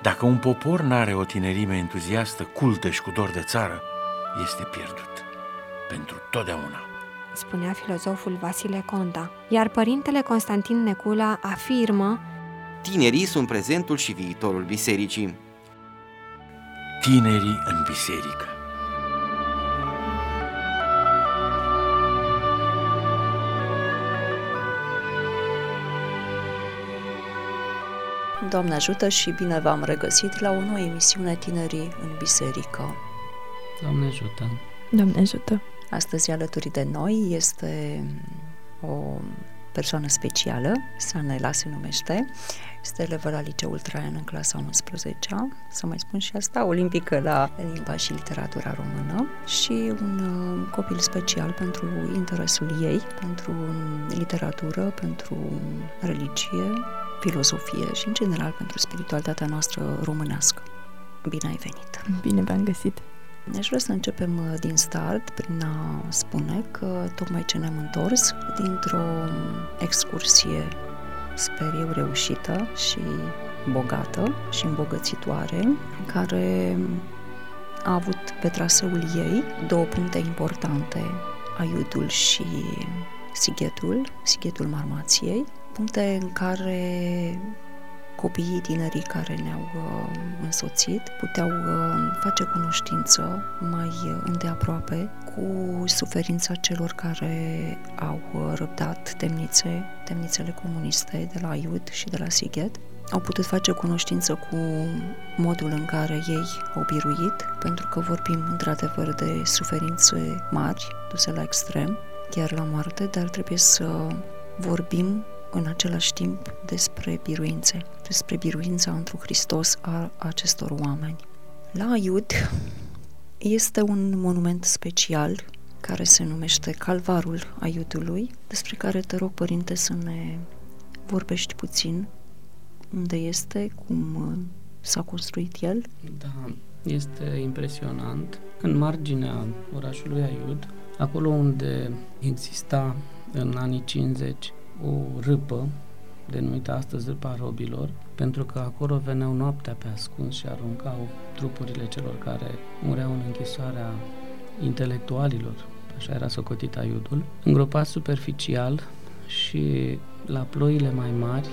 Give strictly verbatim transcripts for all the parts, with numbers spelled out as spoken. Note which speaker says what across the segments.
Speaker 1: Dacă un popor n-are o tinerime entuziastă, cultă și cu dor de țară, este pierdut pentru totdeauna,
Speaker 2: spunea filozoful Vasile Conta. Iar părintele Constantin Necula afirmă:
Speaker 3: tinerii sunt prezentul și viitorul bisericii.
Speaker 1: Tinerii în biserică.
Speaker 4: Doamne ajută și bine v-am regăsit la o nouă emisiune Tinerii în Biserică.
Speaker 5: Doamne ajută!
Speaker 6: Doamne ajută!
Speaker 4: Astăzi alături de noi este o persoană specială, Sanela se numește, este elevă la Liceul Traian în clasa a unsprezecea, să mai spun și asta, olimpică la limba și literatura română și un uh, copil special pentru interesul ei, pentru literatură, pentru religie, filozofie și în general pentru spiritualitatea noastră românească. Bine ai venit!
Speaker 6: Bine v-am găsit!
Speaker 4: Aș vrea să începem din start prin a spune că tocmai ce ne-am întors dintr-o excursie, sper eu, reușită și bogată și îmbogățitoare, care a avut pe traseul ei două puncte importante, Aiudul și Sighetul, Sighetul Marmației, puncte în care copiii tinerii care ne-au uh, însoțit puteau uh, face cunoștință mai uh, îndeaproape cu suferința celor care au uh, răbdat temnițe, temnițele comuniste de la Aiud și de la Sighet. Au putut face cunoștință cu modul în care ei au biruit, pentru că vorbim într-adevăr de suferințe mari, duse la extrem, chiar la moarte, dar trebuie să vorbim în același timp despre biruințe, despre biruința întru Hristos a acestor oameni. La Aiud este un monument special care se numește Calvarul Aiudului, despre care te rog, Părinte, să ne vorbești puțin. Unde este, cum s-a construit el?
Speaker 5: Da, este impresionant. În marginea orașului Aiud, acolo unde exista în anii cincizeci o râpă, denumită astăzi Râpa Robilor, pentru că acolo veneau noaptea pe ascuns și aruncau trupurile celor care mureau în închisoarea intelectualilor, așa era socotit Aiudul, îngropat superficial și la ploile mai mari,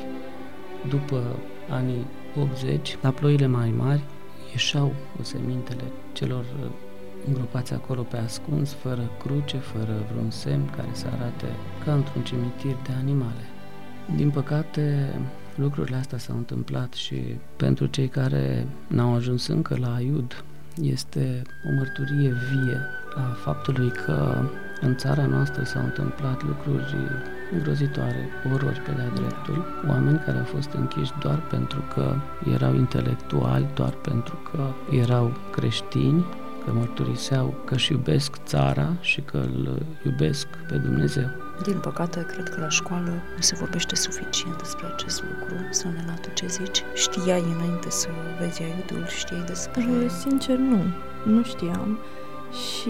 Speaker 5: după anii optzeci, la ploile mai mari ieșeau osemintele celor îngropați acolo pe ascuns, fără cruce, fără vreun semn care să arate ca într-un cimitir de animale. Din păcate, lucrurile astea s-au întâmplat și pentru cei care n-au ajuns încă la Aiud, este o mărturie vie a faptului că în țara noastră s-au întâmplat lucruri îngrozitoare, orori pe de-a dreptul, oameni care au fost închiși doar pentru că erau intelectuali, doar pentru că erau creștini, că mărturiseau că își iubesc țara și că îl iubesc pe Dumnezeu.
Speaker 4: Din păcate, cred că la școală nu se vorbește suficient despre acest lucru. Sanela, tu ce zici? Știai înainte să vezi Aiudul? Știai despre...
Speaker 6: Sincer, nu. Nu știam. Și,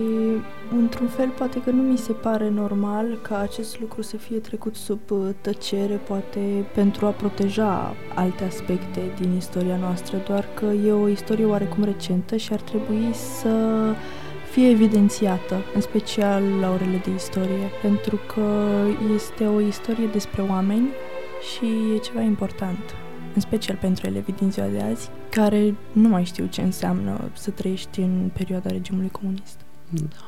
Speaker 6: într-un fel, poate că nu mi se pare normal ca acest lucru să fie trecut sub tăcere, poate pentru a proteja alte aspecte din istoria noastră, doar că e o istorie oarecum recentă și ar trebui să fie evidențiată, în special la orele de istorie, pentru că este o istorie despre oameni și e ceva important, în special pentru elevii din ziua de azi, care nu mai știu ce înseamnă să trăiești în perioada regimului comunist.
Speaker 5: Da.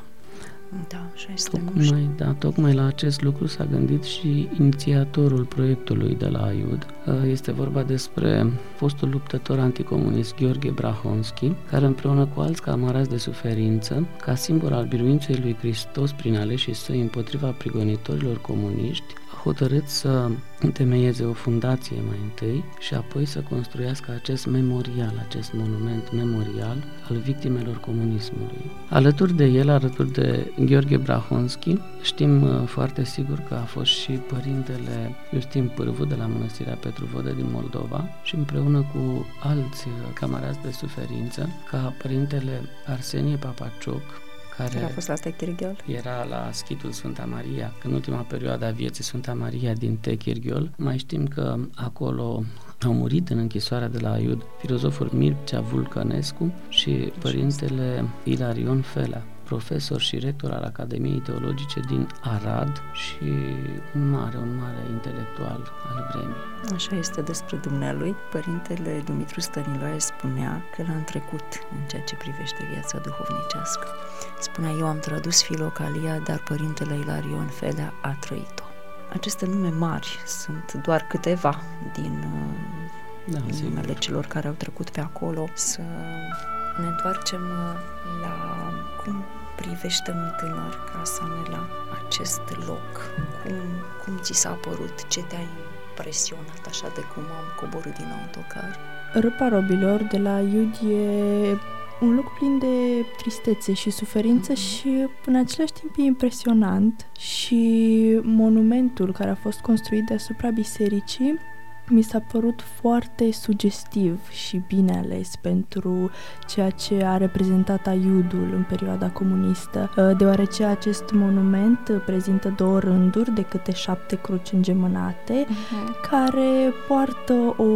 Speaker 4: Da, așa este.
Speaker 5: Tocmai, da, tocmai la acest lucru s-a gândit și inițiatorul proiectului de la Aiud. Este vorba despre fostul luptător anticomunist Gheorghe Brahonski, care împreună cu alți camarazi de suferință, ca simbol al biruinței lui Hristos prin aleșii săi împotriva prigonitorilor comuniști, a hotărât să întemeieze o fundație mai întâi și apoi să construiască acest memorial, acest monument memorial al victimelor comunismului. Alături de el, alături de Gheorghe Brahonski, știm foarte sigur că a fost și părintele Iustin Pârvu de la Mănăstirea Petru Vodă din Moldova și împreună cu alți camarazi de suferință, ca părintele Arsenie Papacioc, care
Speaker 4: a fost la Techirghiol.
Speaker 5: Era la schitul Sfânta Maria, în ultima perioadă a vieții Sfânta Maria din Techirghiol. Mai știm că acolo au murit în închisoarea de la Aiud filozoful Mircea Vulcănescu și părintele Ilarion Felea, profesor și rector al Academiei Teologice din Arad și un mare, un mare intelectual al vremii.
Speaker 4: Așa este despre dumnealui. Părintele Dumitru Stăniloae spunea că l-a trecut în ceea ce privește viața duhovnicească. Spunea, eu am tradus Filocalia, dar părintele Ilarion Felea a trăit-o. Aceste nume mari sunt doar câteva din
Speaker 5: da,
Speaker 4: numele celor care au trecut pe acolo. Să ne întoarcem la cum privește un tânăr ca să ne la acest loc. Cum, cum ți s-a părut? Ce te-a impresionat așa de cum am coborât din autocar?
Speaker 6: Râpa robilor de la Aiud e un loc plin de tristețe și suferință mm-hmm. și în același timp e impresionant și monumentul care a fost construit deasupra bisericii mi s-a părut foarte sugestiv și bine ales pentru ceea ce a reprezentat Aiudul în perioada comunistă, deoarece acest monument prezintă două rânduri de câte șapte cruci îngemânate, uh-huh. care poartă o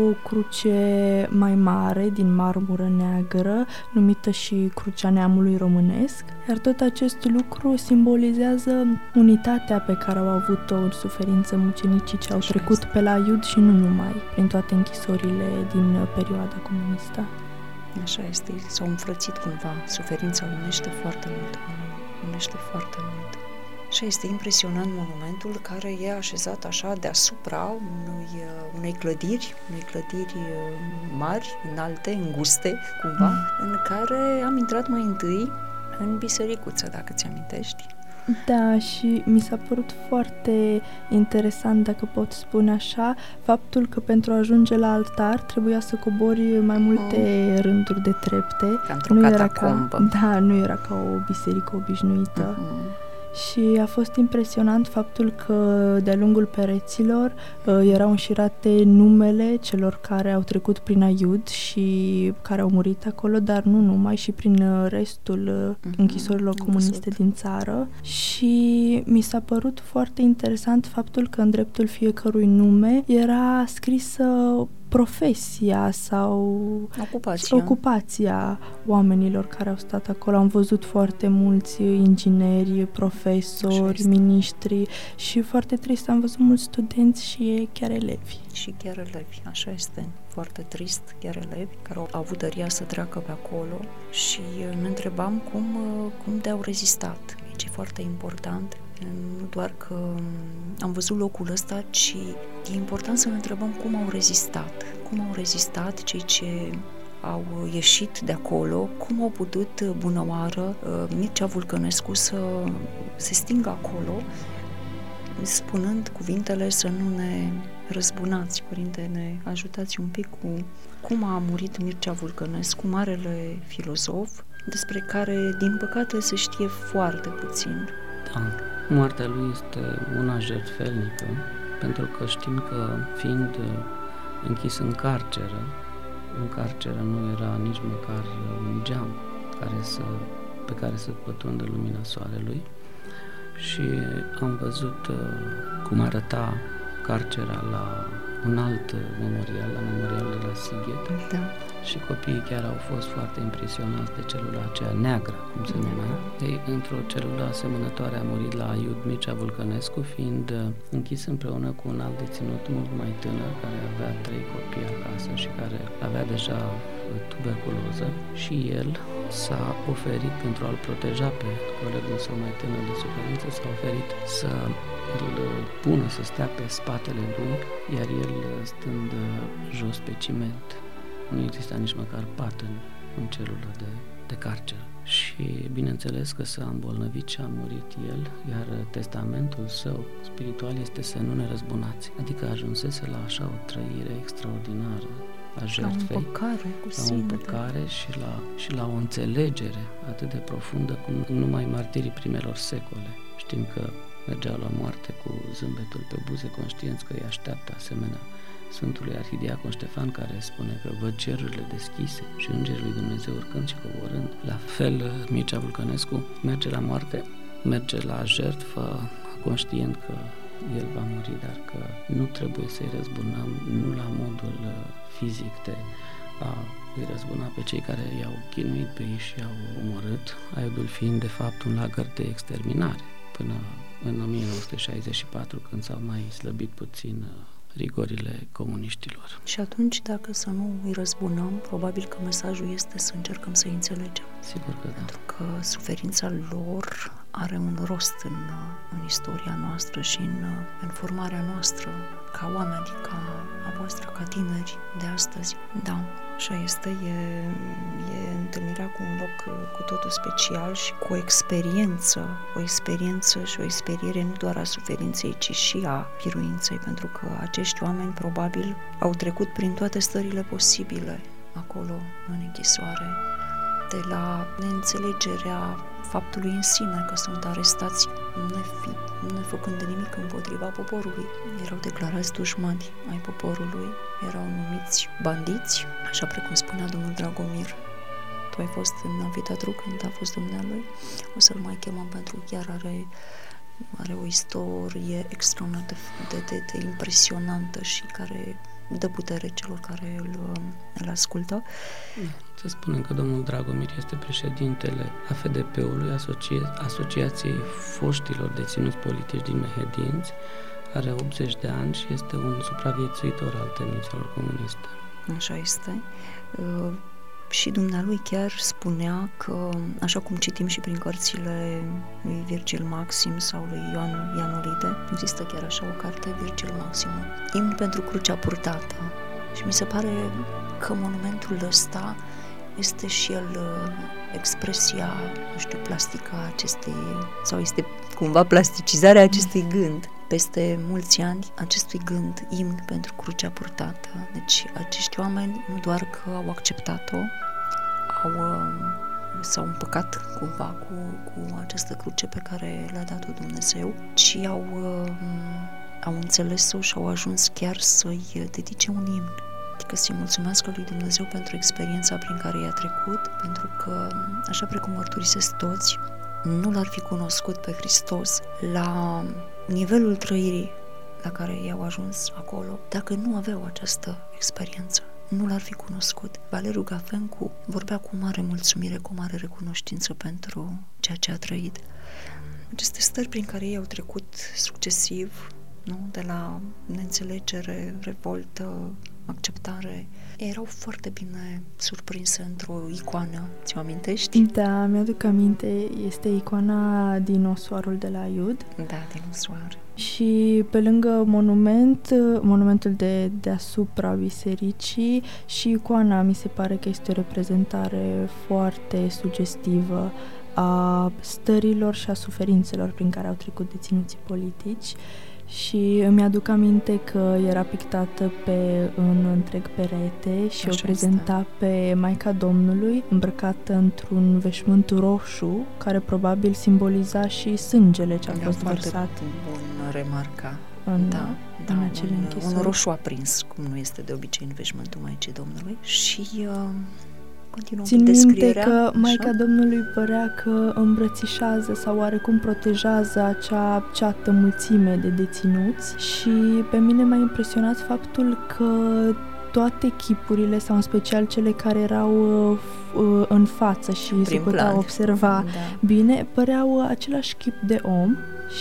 Speaker 6: cruce mai mare din marmură neagră, numită și Crucea Neamului Românesc, iar tot acest lucru simbolizează unitatea pe care au avut-o în suferință mucenicii ce au trecut pe la Aiud și nu numai, prin toate închisorile din perioada comunistă.
Speaker 4: Așa este, s-au înfrățit cumva, suferința unește foarte mult, unește foarte mult. Și este impresionant monumentul care e așezat așa deasupra unui, unei clădiri, unei clădiri mari, înalte, înguste, cumva, mm. în care am intrat mai întâi în bisericuță, dacă ți amintești.
Speaker 6: Da, și mi s-a părut foarte interesant, dacă pot spune așa, faptul că pentru a ajunge la altar trebuia să cobori mai multe oh. rânduri de trepte.
Speaker 4: Ca într-o nu catacombă.
Speaker 6: Era ca, da, nu era ca o biserică obișnuită. Uh-huh. Și a fost impresionant faptul că de-a lungul pereților uh, erau înșirate numele celor care au trecut prin Aiud și care au murit acolo, dar nu numai, și prin restul uh, închisorilor uh-huh. comuniste din țară. Și mi s-a părut foarte interesant faptul că în dreptul fiecărui nume era scrisă profesia sau
Speaker 4: ocupația.
Speaker 6: ocupația oamenilor care au stat acolo. Am văzut foarte mulți ingineri, profesori, miniștri și foarte trist, am văzut mulți studenți și chiar elevi.
Speaker 4: Și chiar elevi, așa este. Foarte trist, chiar elevi care au avut tăria să treacă pe acolo și ne întrebam cum, cum de-au rezistat. Deci e foarte important. Nu doar că am văzut locul ăsta, ci e important să ne întrebăm cum au rezistat. Cum au rezistat cei ce au ieșit de acolo, cum au putut bunăoară Mircea Vulcănescu să se stingă acolo, spunând cuvintele să nu ne răzbunați. Părinte, ne ajutați un pic cu cum a murit Mircea Vulcănescu, marele filozof, despre care, din păcate, se știe foarte puțin.
Speaker 5: Da. Moartea lui este una jertfelnică, pentru că știm că, fiind închis în carceră, în carceră nu era nici măcar un geam care să, pe care să pătrundă lumina soarelui și am văzut cum arăta carcera la un alt memorial, la memorialul de la Sighet.
Speaker 4: Da.
Speaker 5: Și copiii chiar au fost foarte impresionați de celula aceea neagră, cum se numea. Ei, într-o celulă asemănătoare a murit la Aiud Mircea Vulcănescu, fiind închis împreună cu un alt deținut mult mai tânăr, care avea trei copii acasă și care avea deja tuberculoză, și el s-a oferit pentru a-l proteja pe colegul său mai tânăr de suferință, s-a oferit să îl pună să stea pe spatele lui, iar el stând jos pe ciment. Nu exista nici măcar pat în, în celulă de, de carceră. Și bineînțeles că s-a îmbolnăvit și a murit el, iar testamentul său spiritual este să nu ne răzbunați. Adică ajunsese la așa o trăire extraordinară a jertfei,
Speaker 4: la o împăcare cu
Speaker 5: la o împăcare și la, și la o înțelegere atât de profundă cum numai martirii primelor secole. Știm că mergeau la moarte cu zâmbetul pe buze, conștienți că îi așteaptă asemenea Sfântului Arhidiacon Ștefan, care spune că văd cerurile deschise și Îngerii lui Dumnezeu urcând și coborând. La fel, Mircea Vulcănescu merge la moarte, merge la jertfă, conștient că el va muri, dar că nu trebuie să-i răzbunăm, nu la modul fizic de a îi răzbuna pe cei care i-au chinuit pe ei și i-au omorât, Aiudul fiind de fapt un lagăr de exterminare, până în o mie nouă sute șaizeci și patru, când s-au mai slăbit puțin rigorile comuniștilor.
Speaker 4: Și atunci, dacă să nu îi răzbunăm, probabil că mesajul este să încercăm să-i înțelegem.
Speaker 5: Sigur că da.
Speaker 4: Pentru că suferința lor are un rost în, în istoria noastră și în, în formarea noastră ca oameni, ca a voastră, ca tineri de astăzi. Da, așa este, e, e întâlnirea cu un loc cu totul special și cu o experiență, o experiență și o experiere nu doar a suferinței, ci și a biruinței, pentru că acești oameni probabil au trecut prin toate stările posibile acolo, în închisoare, de la neînțelegerea faptului în sine că sunt arestați nefi, nefăcând nimic împotriva poporului. Erau declarați dușmani ai poporului, erau numiți bandiți, așa precum spunea domnul Dragomir. Tu ai fost în amfiteatru când a fost dumnealui, o să-l mai chemăm pentru că chiar are, are o istorie extraordinar de, de, de, de impresionantă și care dă putere celor care îl, îl ascultă.
Speaker 5: Să spunem că domnul Dragomir este președintele A F D P-ului, Asocia- Asociației Foștilor Deținuți Politici din Mehedinți, are optzeci de ani și este un supraviețuitor al temnițelor comuniste.
Speaker 4: Așa este. Uh, și dumnealui chiar spunea că, așa cum citim și prin cărțile lui Virgil Maxim sau lui Ioan Ianolide, există chiar așa o carte, Virgil Maxim, Imn pentru crucea purtată. Și mi se pare că monumentul ăsta este și el uh, expresia, nu știu, plastică a acestei, sau este cumva plasticizarea acestui gând. Peste mulți ani, acestui gând, imn pentru crucea purtată. Deci acești oameni nu doar că au acceptat-o, au, uh, s-au împăcat cumva cu, cu această cruce pe care le-a dat-o Dumnezeu, ci au, uh, au înțeles-o și au ajuns chiar să-i dedice un imn. Adică să-i mulțumească lui Dumnezeu pentru experiența prin care i-a trecut, pentru că, așa precum mărturisesc toți, nu l-ar fi cunoscut pe Hristos la nivelul trăirii la care i-au ajuns acolo, dacă nu aveau această experiență. Nu l-ar fi cunoscut. Valeriu Gafencu vorbea cu mare mulțumire, cu mare recunoștință pentru ceea ce a trăit. Aceste stări prin care ei au trecut succesiv, nu? De la neînțelegere, revoltă, acceptare, erau foarte bine surprinse într-o icoană. Ți-o amintești?
Speaker 6: Da, mi-aduc aminte. Este icoana din Osoarul de la Aiud.
Speaker 4: Da, din Osoar.
Speaker 6: Și pe lângă monument, monumentul de deasupra bisericii și icoana, mi se pare că este o reprezentare foarte sugestivă a stărilor și a suferințelor prin care au trecut deținuții politici. Și îmi aduc aminte că era pictată pe un întreg perete și
Speaker 4: Așa
Speaker 6: o prezenta
Speaker 4: este.
Speaker 6: pe Maica Domnului îmbrăcată într-un veșmânt roșu, care probabil simboliza și sângele ce a
Speaker 4: Era
Speaker 6: fost
Speaker 4: foarte
Speaker 6: vărsat
Speaker 4: bun remarca.
Speaker 6: în,
Speaker 4: Da,
Speaker 6: în
Speaker 4: da,
Speaker 6: acele
Speaker 4: un,
Speaker 6: închisori.
Speaker 4: un roșu aprins, cum nu este de obicei în veșmântul Maicii Domnului. Și uh, continuăm
Speaker 6: Țin
Speaker 4: cu
Speaker 6: minte
Speaker 4: descrierea.
Speaker 6: că Maica
Speaker 4: așa?
Speaker 6: Domnului părea că îmbrățișează sau oarecum protejează acea ceată mulțime de deținuți și pe mine m-a impresionat faptul că toate chipurile, sau în special cele care erau uh, în față și
Speaker 4: Prin
Speaker 6: se puteau
Speaker 4: plan.
Speaker 6: observa
Speaker 4: Da.
Speaker 6: bine, păreau același chip de om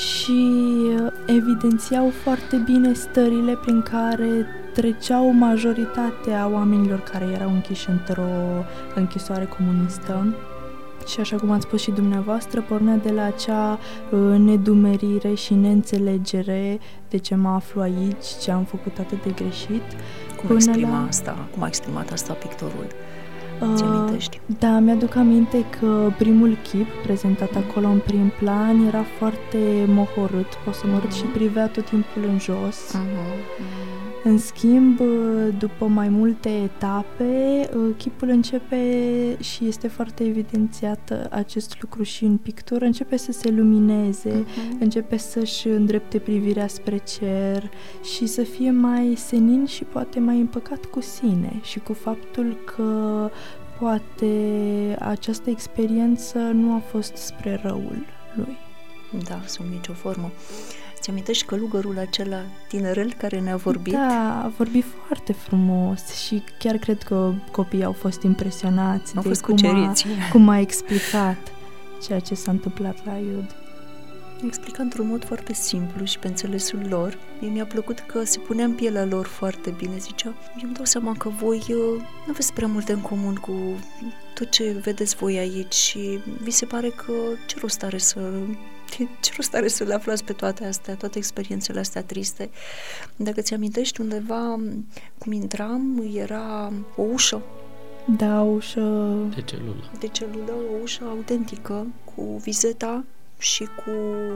Speaker 6: și evidențiau foarte bine stările prin care treceau majoritatea oamenilor care erau închiși într-o închisoare comunistă. Și așa cum ați spus și dumneavoastră, pornea de la acea uh, nedumerire și neînțelegere de ce mă aflu aici, ce am făcut atât de greșit.
Speaker 4: Cum exprima
Speaker 6: la...
Speaker 4: asta? Cum a exprimat asta pictorul?
Speaker 6: Uh,
Speaker 4: Ți amintești?
Speaker 6: Da, mi-aduc aminte că primul chip prezentat acolo în prim plan era foarte mohorât, posomorât și privea tot timpul în jos.
Speaker 4: Uh-huh.
Speaker 6: În schimb, după mai multe etape, chipul începe, și este foarte evidențiat acest lucru și în pictură, începe să se lumineze, uh-huh. începe să-și îndrepte privirea spre cer și să fie mai senin și poate mai împăcat cu sine și cu faptul că poate această experiență nu a fost spre răul lui.
Speaker 4: Da, sub nicio formă. Ți amintești călugărul acela tinerel care ne-a vorbit?
Speaker 6: Da, a vorbit foarte frumos și chiar cred că copiii au fost impresionați
Speaker 4: au
Speaker 6: de
Speaker 4: fost
Speaker 6: cum, a, cum a explicat ceea ce s-a întâmplat la Iud.
Speaker 4: Explica într-un mod foarte simplu și pe înțelesul lor. Mie mi-a plăcut că se punea în pielea lor foarte bine. Zicea, eu îmi dau seama că voi uh, nu aveți prea multe în comun cu tot ce vedeți voi aici și vi se pare că ce rost are să... ce rost are să le aflați pe toate astea, toate experiențele astea triste. Dacă ți-amintești, undeva cum intram, era o ușă.
Speaker 6: Da, o ușă...
Speaker 5: De celulă.
Speaker 4: De celulă, o ușă autentică, cu vizeta și cu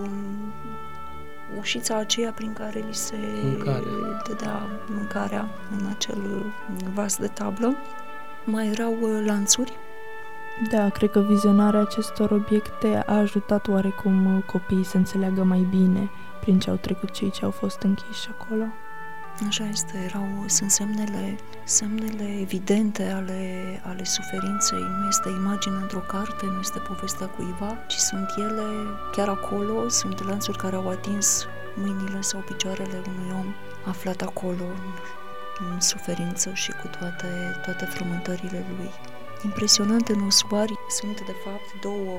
Speaker 4: ușița aceea prin care li se
Speaker 5: Mâncare.
Speaker 4: dădea mâncarea în acel vas de tablă. Mai erau lanțuri.
Speaker 6: Da, cred că vizionarea acestor obiecte a ajutat oarecum copiii să înțeleagă mai bine prin ce au trecut cei ce au fost închiși acolo.
Speaker 4: Așa este, erau, sunt semnele, semnele evidente ale, ale suferinței. Nu este imagine într-o carte, nu este povestea cuiva, ci sunt ele chiar acolo, sunt lanțuri care au atins mâinile sau picioarele unui om aflat acolo în, în suferință și cu toate, toate frământările lui. Impresionante în osuari sunt de fapt două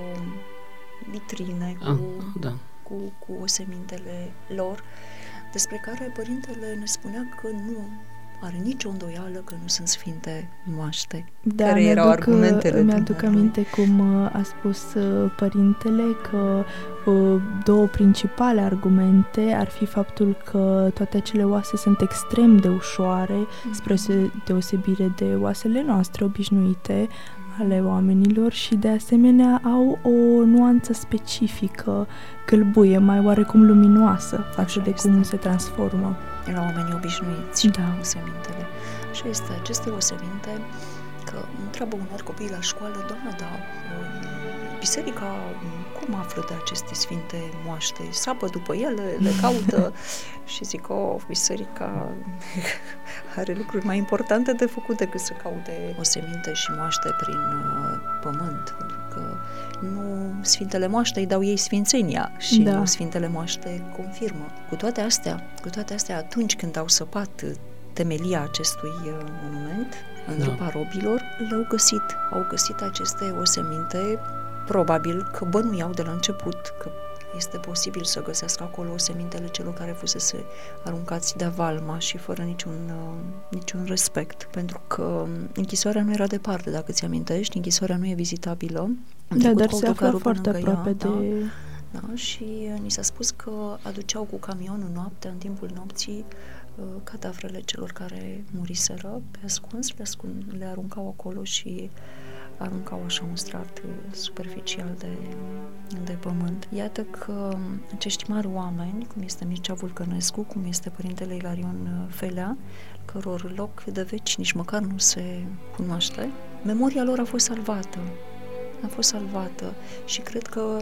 Speaker 4: vitrine cu,
Speaker 5: ah, da.
Speaker 4: cu, cu osemintele lor, despre care părintele ne spunea că nu are nicio îndoială că nu sunt sfinte moaște.
Speaker 6: Da,
Speaker 4: care erau
Speaker 6: mi-aduc,
Speaker 4: argumentele.
Speaker 6: Mi-aduc aminte cum a spus părintele că două principale argumente ar fi faptul că toate acele oase sunt extrem de ușoare, mm-hmm. spre deosebire de oasele noastre obișnuite, ale oamenilor, și de asemenea au o nuanță specifică, gălbuie, mai oarecum luminoasă față Așa de este. Cum se transformă.
Speaker 4: La oamenii obișnuiți,
Speaker 6: da.
Speaker 4: Osemintele. Și este aceste oseminte, că întreabă uneori copiii la școală, doamna, da, biserica cum află de aceste sfinte moaște? Sapă după ele, le caută și zic, oh, biserica are lucruri mai importante de făcut decât să caute oseminte și moaște prin uh, pământ, pentru că nu Sfintele Moaște îi dau ei sfințenia și
Speaker 6: da.
Speaker 4: nu Sfintele Moaște confirmă. Cu toate astea, cu toate astea, atunci când au săpat temelia acestui uh, monument în
Speaker 5: da.
Speaker 4: Râpa Robilor, le-au găsit. Au găsit aceste oseminte, probabil că bănuiau de la început că este posibil să găsească acolo osemintele celor care fusese aruncați de valma și fără niciun, uh, niciun respect, pentru că închisoarea nu era departe, dacă ți amintești, închisoarea nu e vizitabilă.
Speaker 6: Da, dar se află foarte aproape ea, de...
Speaker 4: Da, da, și ni s-a spus că aduceau cu camionul noaptea, în timpul nopții, uh, cadavrele celor care muriseră pe ascuns, le, ascund, le aruncau acolo și aruncau așa un strat superficial de, de pământ. Iată că acești mari oameni, cum este Mircea Vulcănescu, cum este Părintele Ilarion Felea, căror loc de veci nici măcar nu se cunoaște, memoria lor a fost salvată. A fost salvată și cred că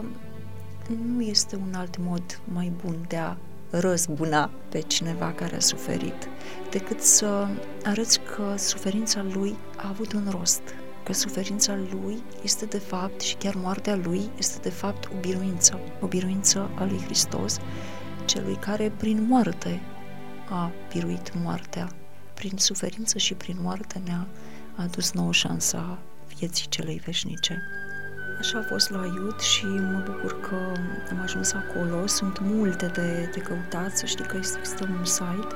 Speaker 4: nu este un alt mod mai bun de a răzbuna pe cineva care a suferit, decât să arăți că suferința lui a avut un rost, că suferința lui este de fapt, și chiar moartea lui este de fapt o biruință, o biruință a lui Hristos, celui care prin moarte a biruit moartea, prin suferință și prin moarte ne-a adus nouă șansa vieții celei veșnice. Așa a fost la Iud și mă bucur că am ajuns acolo. Sunt multe de, de căutat, să știi că există un site,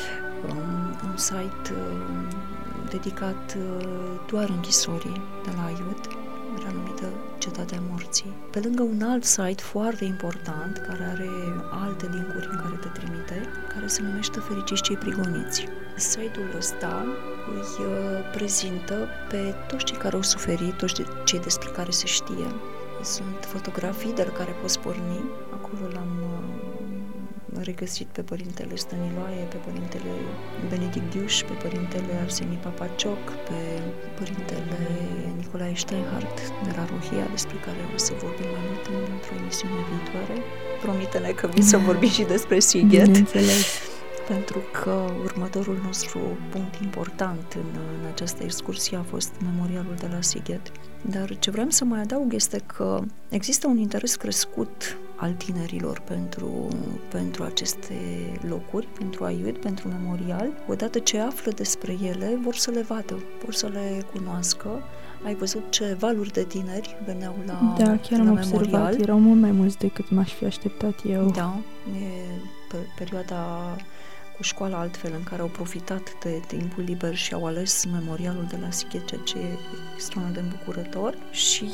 Speaker 4: un, un site uh, dedicat uh, doar închisorii de la Iud, era numită Cetatea Morții. Pe lângă un alt site foarte important, care are alte linkuri în care te trimite, care se numește Fericiți cei prigoniți. Site-ul ăsta îi uh, prezintă pe toți cei care au suferit, toți cei despre care se știe. Sunt fotografii de la care poți porni, acolo l-am uh, regăsit pe părintele Stăniloae, pe părintele Benedict Diuș, pe părintele Arsenie Papacioc, pe părintele Nicolae Steinhardt de la Rohia, despre care o să vorbim mai mult într-o emisiune viitoare. Promite-ne că vin să vorbim și despre Sighet.
Speaker 6: Bineînțeles.
Speaker 4: Pentru că următorul nostru punct important în, în această excursie a fost memorialul de la Sighet. Dar ce vreau să mai adaug este că există un interes crescut al tinerilor pentru, pentru aceste locuri, pentru Aiud, pentru memorial. Odată ce află despre ele, vor să le vadă, vor să le cunoască. Ai văzut ce valuri de tineri veneau la
Speaker 6: Da, chiar
Speaker 4: la
Speaker 6: am
Speaker 4: memorial.
Speaker 6: observat, erau mult mai mulți decât m-aș fi așteptat eu.
Speaker 4: Da, e pe perioada cu școala altfel, în care au profitat de timpul liber și au ales memorialul de la Sighet, ceea ce e extraordinar de îmbucurător. Și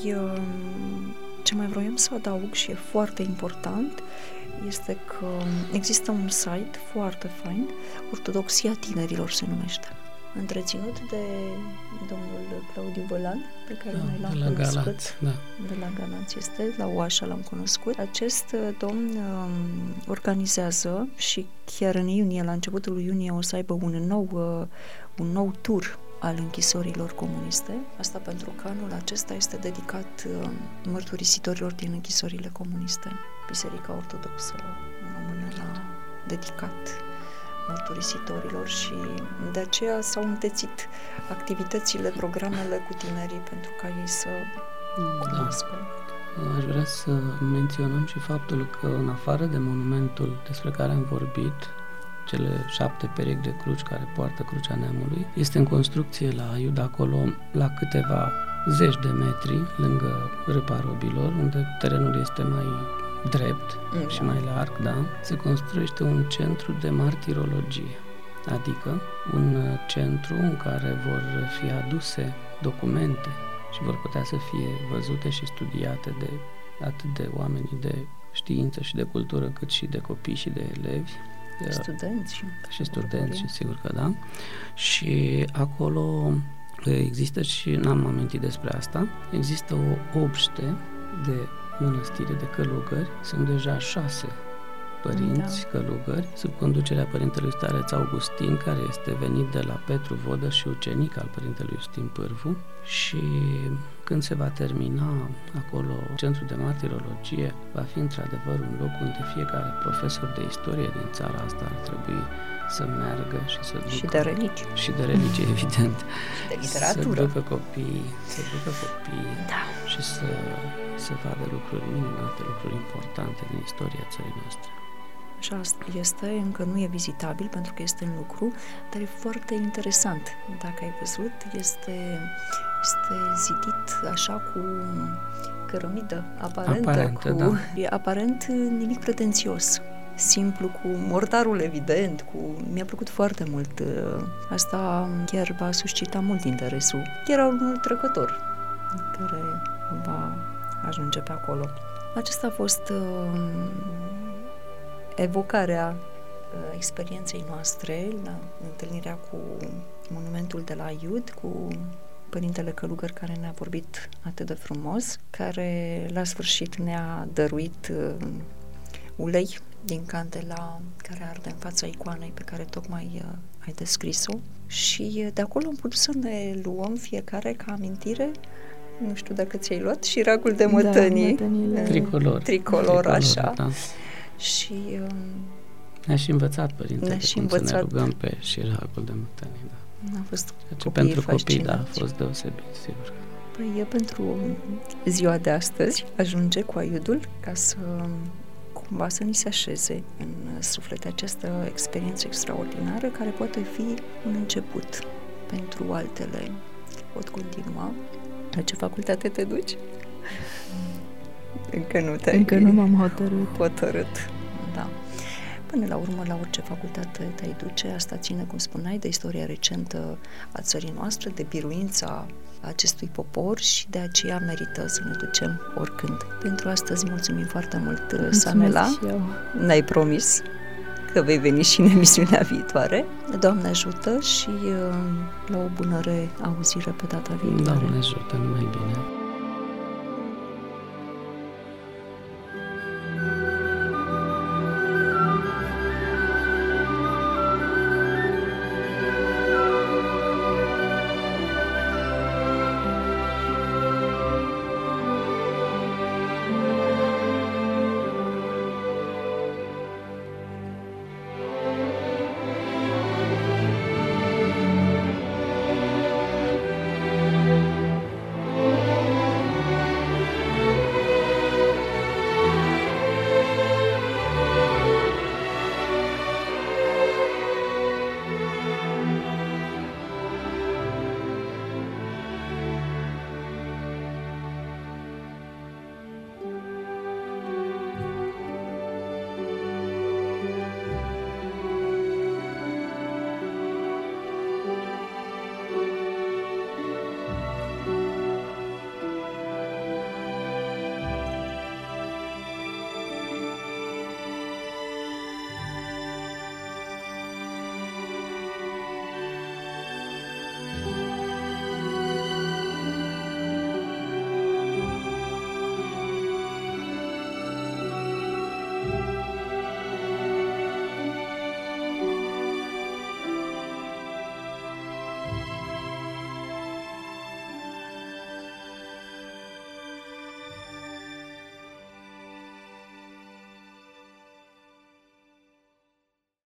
Speaker 4: ce mai vroiam să adaug și e foarte important este că există un site foarte fain, Ortodoxia Tinerilor se numește, întreținut de domnul Claudiu Bălan, pe care
Speaker 5: Da,
Speaker 4: noi l-am
Speaker 5: de la
Speaker 4: cunoscut.
Speaker 5: Galați, da.
Speaker 4: De la Galați este, la Oașa l-am cunoscut. Acest uh, domn uh, organizează și chiar în iunie, la începutul lui iunie, o să aibă un nou, uh, un nou tur al închisorilor comuniste. Asta pentru că anul acesta este dedicat uh, mărturisitorilor din închisorile comuniste. Biserica Ortodoxă Română l-a dedicat mărturisitorilor și de aceea s-au întețit activitățile, programele cu tinerii pentru ca ei să cunoască.
Speaker 5: Aș vrea să menționăm și faptul că în afară de monumentul despre care am vorbit, cele șapte perechi de cruci care poartă Crucea Neamului, este în construcție la Aiud, acolo la câteva zeci de metri lângă Râpa Robilor, unde terenul este mai drept mm. și mai larg, da, se construiește un centru de martirologie, adică un centru în care vor fi aduse documente și vor putea să fie văzute și studiate de atât de oamenii de știință și de cultură, cât și de copii și de elevi.
Speaker 4: Studenți și,
Speaker 5: și studenți, și sigur că da. Și acolo există și, n-am amintit despre asta, există o obște de mănăstire de călugări, sunt deja șase părinți da. călugări, sub conducerea părintelui stareț Augustin, care este venit de la Petru Vodă și ucenic al părintelui Justin Pârvu. Și când se va termina acolo centrul de martirologie, va fi într-adevăr un loc unde fiecare profesor de istorie din țara asta ar trebui să meargă și să ducă...
Speaker 4: Și de religie.
Speaker 5: Și de religie, evident.
Speaker 4: Și de literatură.
Speaker 5: Să ducă copiii, să ducă copiii
Speaker 4: da.
Speaker 5: și să, să vadă lucruri minunate, lucruri importante din istoria țării noastre.
Speaker 4: Așa este, încă nu e vizitabil pentru că este în lucru, dar e foarte interesant. Dacă ai văzut, este, este zidit așa cu cărămidă aparentă,
Speaker 5: aparentă
Speaker 4: cu,
Speaker 5: da.
Speaker 4: e aparent nimic pretențios. Simplu, cu mortarul evident, cu... mi-a plăcut foarte mult. Asta chiar va suscita mult interesul. Chiar al unui trecător care va ajunge pe acolo. Acesta a fost uh, evocarea uh, experienței noastre la întâlnirea cu monumentul de la Aiud, cu părintele călugăr care ne-a vorbit atât de frumos, care la sfârșit ne-a dăruit uh, ulei din candela care arde în fața icoanei pe care tocmai uh, ai descris-o și de acolo am putut să ne luăm fiecare ca amintire, nu știu dacă ți-ai luat, șiracul de mătănii.
Speaker 6: Da, mătănile.
Speaker 5: Tricolor.
Speaker 4: Tricolor,
Speaker 5: Tricolor
Speaker 4: așa.
Speaker 5: Da.
Speaker 4: Și um,
Speaker 5: ne-a și învățat părintele
Speaker 4: ne-a și
Speaker 5: cum
Speaker 4: învățat.
Speaker 5: să ne rugăm pe șiracul de mătănii. Da.
Speaker 4: A fost
Speaker 5: Ce pentru copii, da, a fost deosebit, sigur.
Speaker 4: Păi pentru ziua de astăzi ajunge cu Aiudul ca să cumva să ni se așeze în suflet această experiență extraordinară care poate fi un început pentru altele. Pot continua. La ce facultate te duci? Încă nu te-ai
Speaker 6: Încă nu m-am hotărât.
Speaker 4: hotărât. Da. Până la urmă, la orice facultate te-ai duce, asta ține, cum spuneai, de istoria recentă a țării noastre, de biruința acestui popor și de aceea merită să ne ducem oricând. Pentru astăzi mulțumim foarte mult, Sanela. Ne-ai promis că vei veni și în emisiunea viitoare. Doamne ajută și la o bună reauzire pe data viitoare.
Speaker 5: Doamne ajută, numai bine.